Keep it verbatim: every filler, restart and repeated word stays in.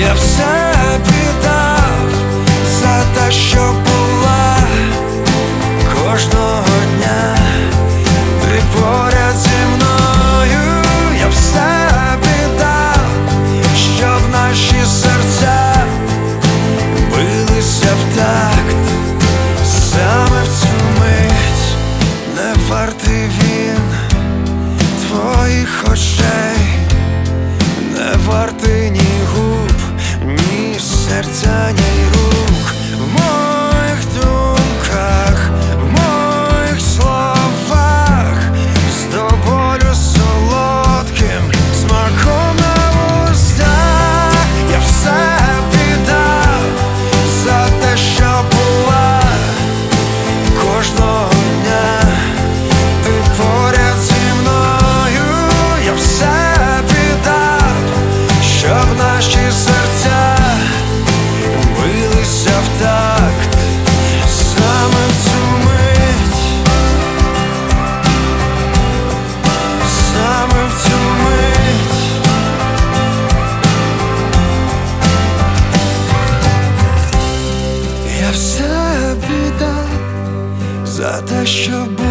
я все віддав за те, що була кожного дня. Ти поряд зі мною, я все віддав, щоб наші серця билися в такт. Саме в цю мить не вартий він твоїх очей, не вартий ні губ, ні серця, ні рук. В моїх думках, в моїх словах, з тобою солодким смаком на устах. Я все віддав за те, що була кожного дня. Ти поряд зі мною, я все віддав, щоб наші серця билися в такт. Саме в цю мить, саме в цю мить я все віддав за те, що було